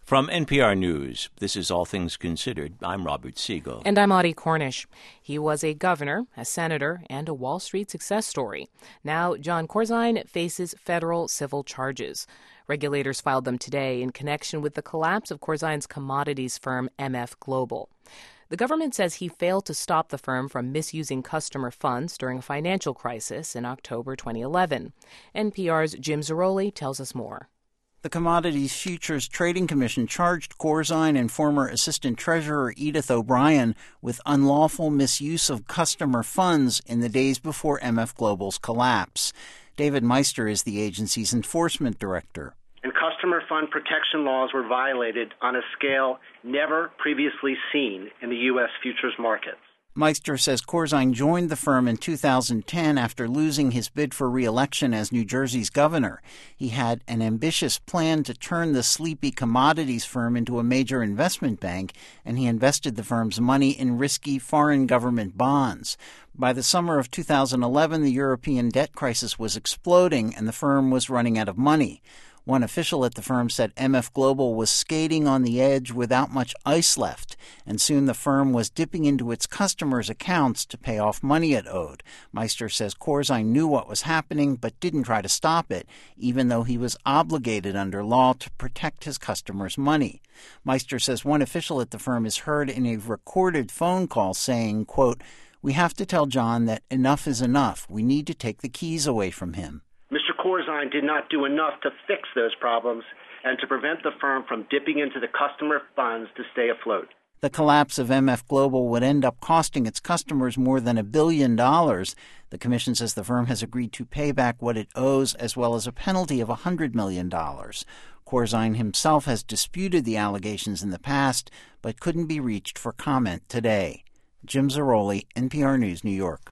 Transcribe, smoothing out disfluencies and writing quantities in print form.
From NPR News, this is All Things Considered. I'm Robert Siegel. And I'm Audie Cornish. He was a governor, a senator, and a Wall Street success story. Now, Jon Corzine faces federal civil charges. Regulators filed them today in connection with the collapse of Corzine's commodities firm MF Global. The government says he failed to stop the firm from misusing customer funds during a financial crisis in October 2011. NPR's Jim Zarroli tells us more. The Commodities Futures Trading Commission charged Corzine and former Assistant Treasurer Edith O'Brien with unlawful misuse of customer funds in the days before MF Global's collapse. David Meister is the agency's enforcement director. And customer fund protection laws were violated on a scale never previously seen in the U.S. futures markets. Meister says Corzine joined the firm in 2010 after losing his bid for re-election as New Jersey's governor. He had an ambitious plan to turn the sleepy commodities firm into a major investment bank, and he invested the firm's money in risky foreign government bonds. By the summer of 2011, the European debt crisis was exploding, and the firm was running out of money. One official at the firm said MF Global was skating on the edge without much ice left, and soon the firm was dipping into its customers' accounts to pay off money it owed. Meister says Corzine knew what was happening but didn't try to stop it, even though he was obligated under law to protect his customers' money. Meister says one official at the firm is heard in a recorded phone call saying, quote, "We have to tell John that enough is enough. We need to take the keys away from him." Mr. Corzine did not do enough to fix those problems and to prevent the firm from dipping into the customer funds to stay afloat. The collapse of MF Global would end up costing its customers more than $1 billion. The commission says the firm has agreed to pay back what it owes, as well as a penalty of $100 million. Corzine himself has disputed the allegations in the past, but couldn't be reached for comment today. Jim Zarroli, NPR News, New York.